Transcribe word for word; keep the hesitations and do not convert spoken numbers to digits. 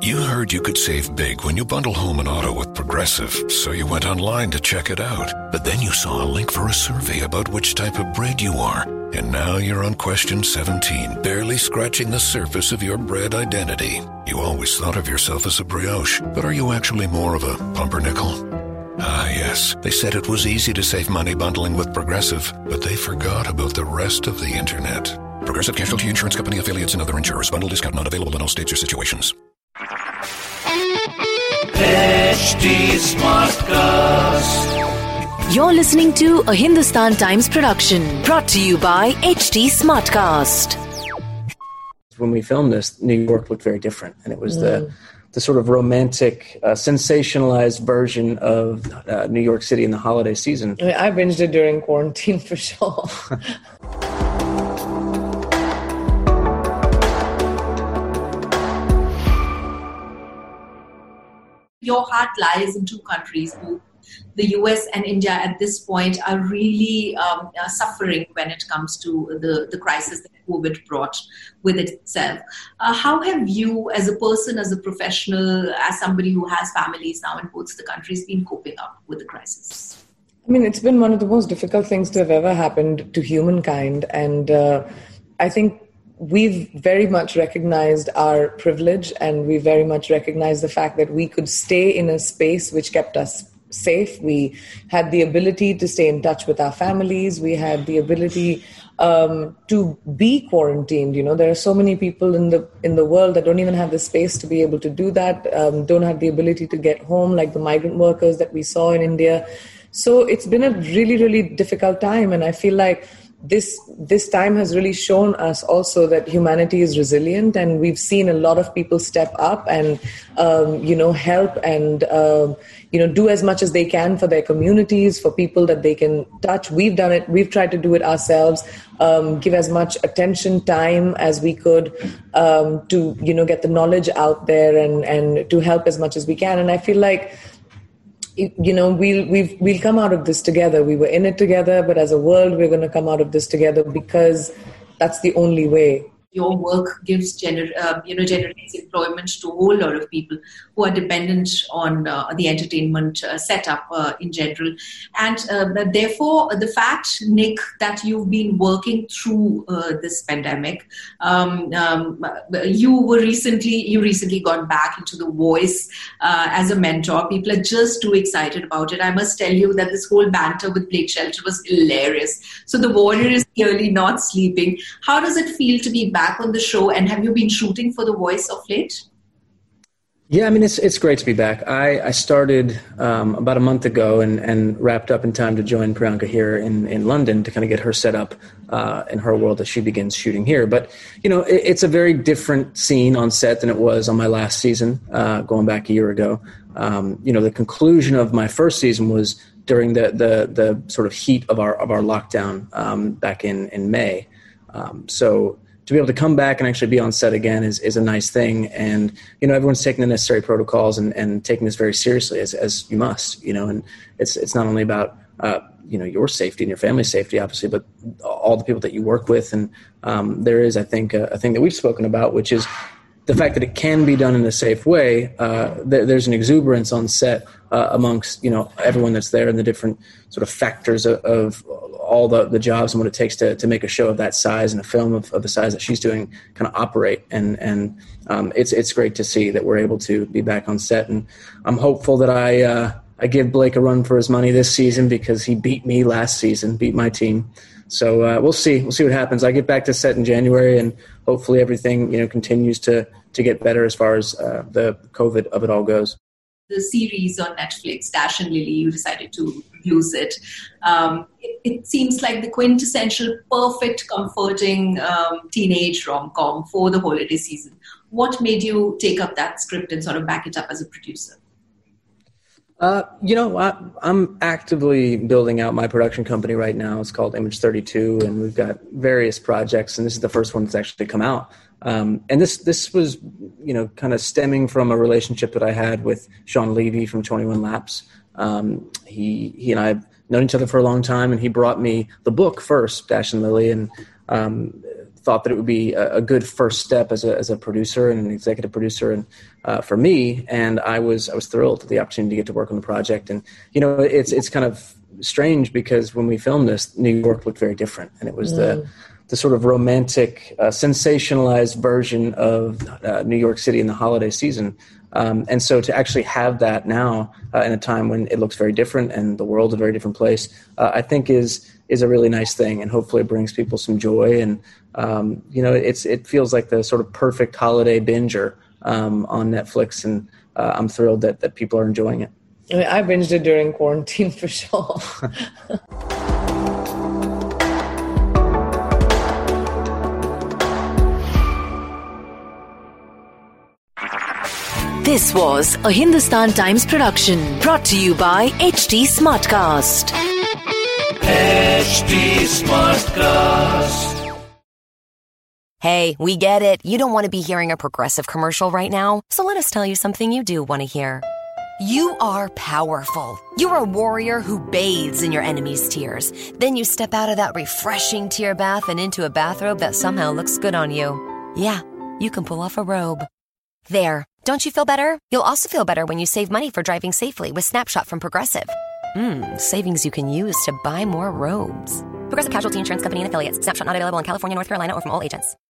You heard you could save big when you bundle home and auto with Progressive, so you went online to check it out. But then you saw a link for a survey about which type of bread you are. And now you're on question seventeen, barely scratching the surface of your bread identity. You always thought of yourself as a brioche, but are you actually more of a pumpernickel? Ah, yes. They said it was easy to save money bundling with Progressive, but they forgot about the rest of the internet. Progressive Casualty Insurance Company, affiliates, and other insurers. Bundle discount not available in all states or situations. H D Smartcast. You're listening to a Hindustan Times production brought to you by H D Smartcast. When we filmed this, New York looked very different, and it was mm. the the sort of romantic, uh, sensationalized version of uh, New York City in the holiday season. I, mean, I binged it during quarantine for sure. Your heart lies in two countries, both the U S and India at this point are really um, uh, suffering when it comes to the, the crisis that COVID brought with itself. Uh, how have you, as a person, as a professional, as somebody who has families now in both the countries, been coping up with the crisis? I mean, it's been one of the most difficult things to have ever happened to humankind. And uh, I think we've very much recognized our privilege, and we very much recognized the fact that we could stay in a space which kept us safe. We had the ability to stay in touch with our families. We had the ability um, to be quarantined. You know, there are so many people in the in the world that don't even have the space to be able to do that, um, don't have the ability to get home, like the migrant workers that we saw in India. So it's been a really, really difficult time. And I feel like this this time has really shown us also that humanity is resilient, and we've seen a lot of people step up and um, you know help and um, you know do as much as they can for their communities, for people that they can touch. We've done it. We've tried to do it ourselves. Um, give as much attention, time as we could um, to you know get the knowledge out there and and to help as much as we can. And I feel like, you know, we'll we've, we'll come out of this together. We were in it together, but as a world, we're going to come out of this together, because that's the only way. Your work gives gener- uh, you know generates employment to a whole lot of people who are dependent on uh, the entertainment uh, setup uh, in general, and uh, therefore the fact, Nick, that you've been working through uh, this pandemic. Um, um, you were recently you recently gone back into The Voice uh, as a mentor. People are just too excited about it. I must tell you that this whole banter with Blake Shelton was hilarious. So the warrior is clearly not sleeping. How does it feel to be back back on the show, and have you been shooting for The Voice of late? Yeah, I mean, it's it's great to be back. I, I started um, about a month ago and, and wrapped up in time to join Priyanka here in, in London to kind of get her set up uh, in her world as she begins shooting here. But, you know, it, it's a very different scene on set than it was on my last season, uh, going back a year ago. Um, you know, the conclusion of my first season was during the the, the sort of heat of our of our lockdown um, back in, in May. Um, so to be able to come back and actually be on set again is, is a nice thing. And, you know, everyone's taking the necessary protocols and, and taking this very seriously, as, as you must, you know, and it's, it's not only about, uh, you know, your safety and your family's safety, obviously, but all the people that you work with. And um, there is, I think, a, a thing that we've spoken about, which is the fact that it can be done in a safe way. Uh, th- there's an exuberance on set uh, amongst, you know, everyone that's there, and the different sort of factors of, of all the, the jobs and what it takes to, to make a show of that size and a film of, of the size that she's doing kind of operate. And, and um, it's, it's great to see that we're able to be back on set. And I'm hopeful that I, uh, I give Blake a run for his money this season, because he beat me last season, beat my team. So uh, we'll see. We'll see what happens. I get back to set in January, and hopefully everything, you know, continues to, to get better as far as uh, the COVID of it all goes. The series on Netflix, Dash and Lily, you decided to use it. Um, it, it seems like the quintessential, perfect, comforting um, teenage rom-com for the holiday season. What made you take up that script and sort of back it up as a producer? Uh, you know, I, I'm actively building out my production company right now. It's called Image thirty-two, and we've got various projects, and this is the first one that's actually come out. Um, and this this was, you know, kind of stemming from a relationship that I had with Sean Levy from twenty-one Laps. Um, he he and I have known each other for a long time, and he brought me the book first, Dash and Lily, and um, thought that it would be a, a good first step as a as a producer and an executive producer, and uh, for me. And I was I was thrilled at the opportunity to get to work on the project. And you know, it's it's kind of strange because when we filmed this, New York looked very different, and it was mm. the the sort of romantic, uh, sensationalized version of uh, New York City in the holiday season. Um, and so to actually have that now uh, in a time when it looks very different and the world's a very different place, uh, I think is is a really nice thing, and hopefully it brings people some joy. And um, you know, it's it feels like the sort of perfect holiday binger um, on Netflix, and uh, I'm thrilled that that people are enjoying it. I mean, I binged it during quarantine for sure. This was a Hindustan Times production brought to you by H T Smartcast. H T Smartcast. Hey, we get it. You don't want to be hearing a Progressive commercial right now, so let us tell you something you do want to hear. You are powerful. You're a warrior who bathes in your enemy's tears. Then you step out of that refreshing tear bath and into a bathrobe that somehow looks good on you. Yeah, you can pull off a robe. There. Don't you feel better? You'll also feel better when you save money for driving safely with Snapshot from Progressive. Mmm, savings you can use to buy more robes. Progressive Casualty Insurance Company and Affiliates. Snapshot not available in California, North Carolina, or from all agents.